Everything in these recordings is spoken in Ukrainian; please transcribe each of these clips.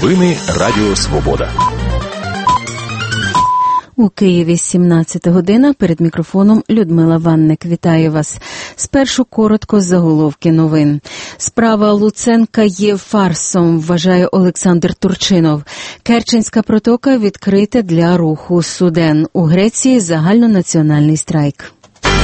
Новини Радіо Свобода. У Києві 17 година. Перед мікрофоном Людмила Ванник. Вітаю вас. Спершу коротко заголовки новин. Справа Луценка є фарсом, вважає Олександр Турчинов. Керченська протока відкрита для руху суден. У Греції загальнонаціональний страйк.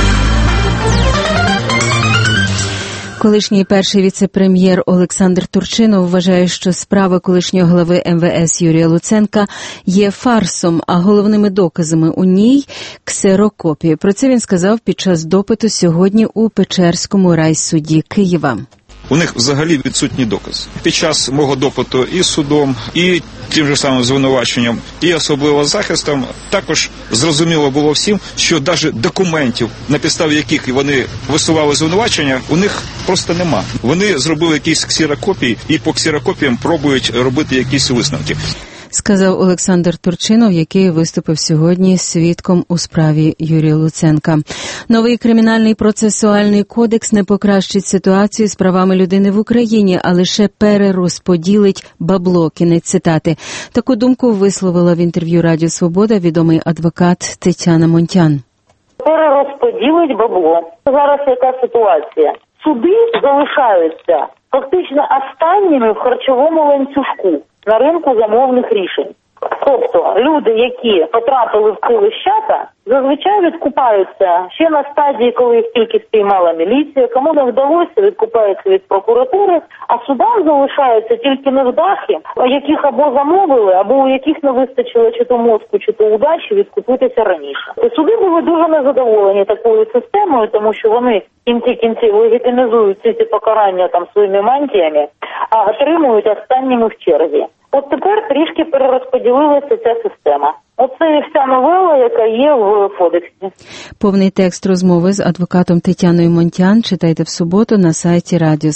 Колишній перший віце-прем'єр Олександр Турчинов вважає, що справа колишнього глави МВС Юрія Луценка є фарсом, а головними доказами у ній – ксерокопії. Про це він сказав під час допиту сьогодні у Печерському райсуді Києва. У них взагалі відсутній доказ. Під час мого допиту і судом, і тим же самим звинуваченням, і особливо захистом, також зрозуміло було всім, що навіть документів, на підставі яких вони висували звинувачення, у них просто нема. Вони зробили якісь ксерокопії і по ксерокопіям пробують робити якісь висновки. Сказав Олександр Турчинов, який виступив сьогодні свідком у справі Юрія Луценка. Новий кримінальний процесуальний кодекс не покращить ситуацію з правами людини в Україні, а лише перерозподілить бабло. Кінець цитати. Таку думку висловила в інтерв'ю Радіо Свобода відомий адвокат Тетяна Монтян. Перерозподілить бабло. Зараз яка ситуація? Суди залишаються фактично останніми в харчовому ланцюжку на ринку замовних рішень. Тобто люди, які потрапили в ці лищата, зазвичай відкупаються ще на стадії, коли їх тільки спіймала міліція, кому не вдалося, відкупаються від прокуратури, а судам залишаються тільки невдахи, яких або замовили, або у яких не вистачило чи то мозку, чи то удачі відкупитися раніше. І суди були дуже незадоволені такою системою, тому що вони в кінці кінців легітимізують ці покарання там своїми мантіями, а отримують останніми в черзі. От тепер трішки перерозподілилася ця система. Оце і вся новела, яка є в кодексі. Повний текст розмови з адвокатом Тетяною Монтян читайте в суботу на сайті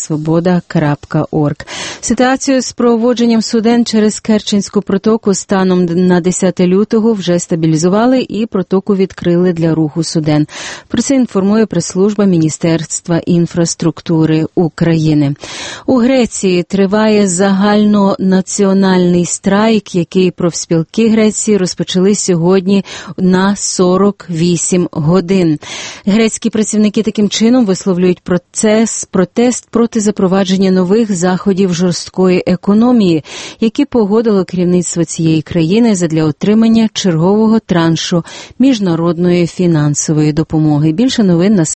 radiosvoboda.org. Ситуацію з проводженням суден через Керченську протоку станом на 10 лютого вже стабілізували і протоку відкрили для руху суден. Про це інформує прес-служба Міністерства інфраструктури України. У Греції триває загальнонаціональний страйк, який профспілки Греції розпочали сьогодні на 48 годин. Грецькі працівники таким чином висловлюють протест проти запровадження нових заходів жорсткої економії, які погодило керівництво цієї країни задля отримання чергового траншу міжнародної фінансової допомоги. Більше новин на